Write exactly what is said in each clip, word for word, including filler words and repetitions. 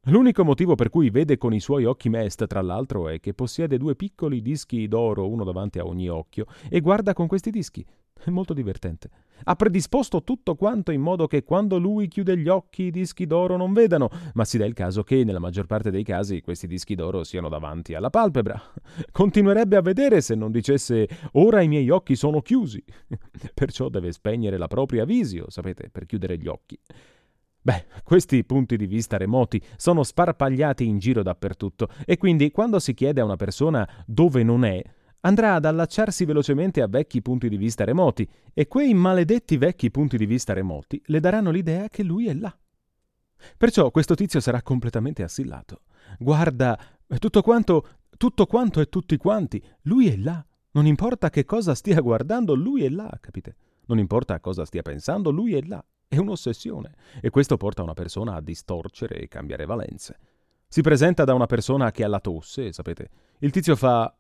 L'unico motivo per cui vede con i suoi occhi mest, tra l'altro, è che possiede due piccoli dischi d'oro, uno davanti a ogni occhio, e guarda con questi dischi. È molto divertente. Ha predisposto tutto quanto in modo che quando lui chiude gli occhi i dischi d'oro non vedano, ma si dà il caso che, nella maggior parte dei casi, questi dischi d'oro siano davanti alla palpebra. Continuerebbe a vedere se non dicesse «Ora i miei occhi sono chiusi». Perciò deve spegnere la propria visio, sapete, per chiudere gli occhi. Beh, questi punti di vista remoti sono sparpagliati in giro dappertutto e quindi quando si chiede a una persona dove non è, andrà ad allacciarsi velocemente a vecchi punti di vista remoti e quei maledetti vecchi punti di vista remoti le daranno l'idea che lui è là. Perciò questo tizio sarà completamente assillato. Guarda, tutto quanto, tutto quanto e tutti quanti, lui è là. Non importa che cosa stia guardando, lui è là, capite? Non importa cosa stia pensando, lui è là. È un'ossessione e questo porta una persona a distorcere e cambiare valenze. Si presenta da una persona che ha la tosse, sapete, il tizio fa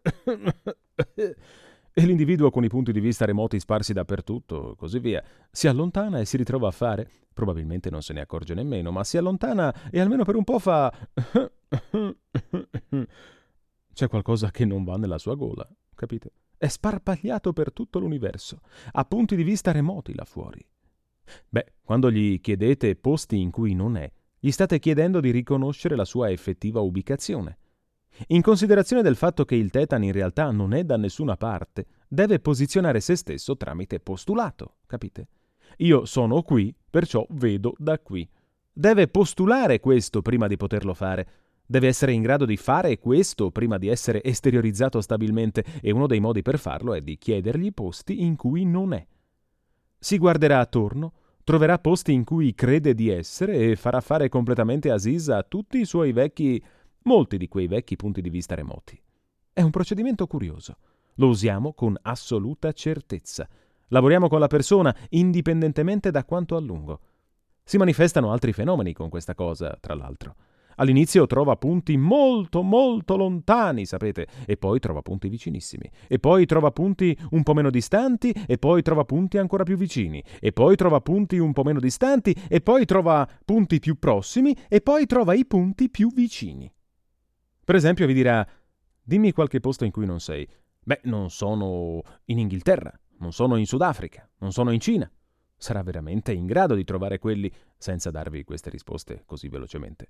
e l'individuo con i punti di vista remoti sparsi dappertutto, così via, si allontana e si ritrova a fare, probabilmente non se ne accorge nemmeno, ma si allontana e almeno per un po' fa c'è qualcosa che non va nella sua gola, capite? È sparpagliato per tutto l'universo, ha punti di vista remoti là fuori. Beh, quando gli chiedete posti in cui non è, gli state chiedendo di riconoscere la sua effettiva ubicazione. In considerazione del fatto che il Tetan in realtà non è da nessuna parte, deve posizionare se stesso tramite postulato, capite? Io sono qui, perciò vedo da qui. Deve postulare questo prima di poterlo fare. Deve essere in grado di fare questo prima di essere esteriorizzato stabilmente e uno dei modi per farlo è di chiedergli posti in cui non è. Si guarderà attorno, troverà posti in cui crede di essere e farà fare completamente Aziz a tutti i suoi vecchi, molti di quei vecchi punti di vista remoti. È un procedimento curioso. Lo usiamo con assoluta certezza. Lavoriamo con la persona indipendentemente da quanto a lungo. Si manifestano altri fenomeni con questa cosa, tra l'altro. All'inizio trova punti molto molto lontani, sapete, e poi trova punti vicinissimi, e poi trova punti un po' meno distanti, e poi trova punti ancora più vicini, e poi trova punti un po' meno distanti, e poi trova punti più prossimi, e poi trova i punti più vicini. Per esempio vi dirà, dimmi qualche posto in cui non sei. Beh, non sono in Inghilterra, non sono in Sudafrica, non sono in Cina. Sarà veramente in grado di trovare quelli senza darvi queste risposte così velocemente.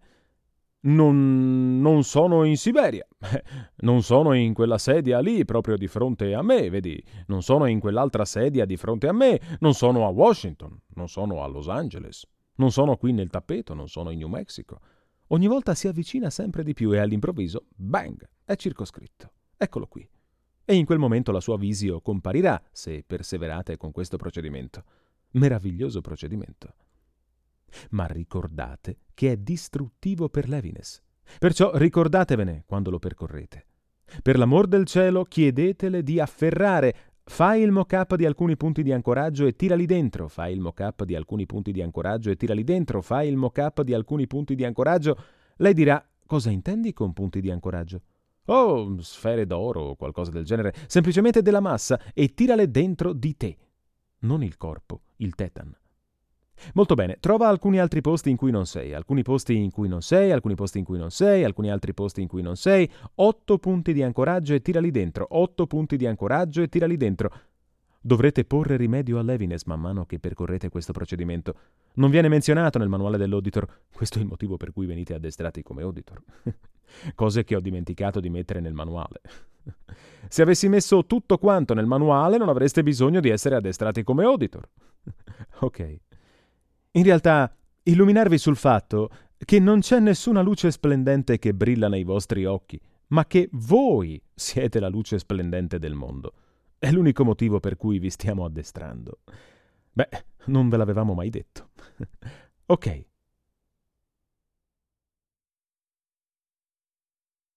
Non, non sono in Siberia, non sono in quella sedia lì proprio di fronte a me, vedi, non sono in quell'altra sedia di fronte a me, non sono a Washington, non sono a Los Angeles, non sono qui nel tappeto, non sono in New Mexico. Ogni volta si avvicina sempre di più e all'improvviso, bang, è circoscritto. Eccolo qui. E in quel momento la sua visio comparirà, se perseverate con questo procedimento. Meraviglioso procedimento. Ma ricordate che è distruttivo per Levinas. Perciò ricordatevene quando lo percorrete. Per l'amor del cielo, chiedetele di afferrare. Fai il mock-up di alcuni punti di ancoraggio e tirali dentro. Fai il mock-up di alcuni punti di ancoraggio e tirali dentro. Fai il mock-up di alcuni punti di ancoraggio. Lei dirà, cosa intendi con punti di ancoraggio? Oh, sfere d'oro o qualcosa del genere. Semplicemente della massa e tirale dentro di te. Non il corpo, il Tetan. Molto bene, trova alcuni altri posti in cui non sei, alcuni posti in cui non sei, alcuni posti in cui non sei, alcuni altri posti in cui non sei, otto punti di ancoraggio e tirali dentro, otto punti di ancoraggio e tirali dentro. Dovrete porre rimedio a Levinas man mano che percorrete questo procedimento. Non viene menzionato nel manuale dell'auditor, questo è il motivo per cui venite addestrati come auditor. Cose che ho dimenticato di mettere nel manuale. Se avessi messo tutto quanto nel manuale non avreste bisogno di essere addestrati come auditor. Ok. In realtà, illuminarvi sul fatto che non c'è nessuna luce splendente che brilla nei vostri occhi, ma che voi siete la luce splendente del mondo. È l'unico motivo per cui vi stiamo addestrando. Beh, non ve l'avevamo mai detto. Ok,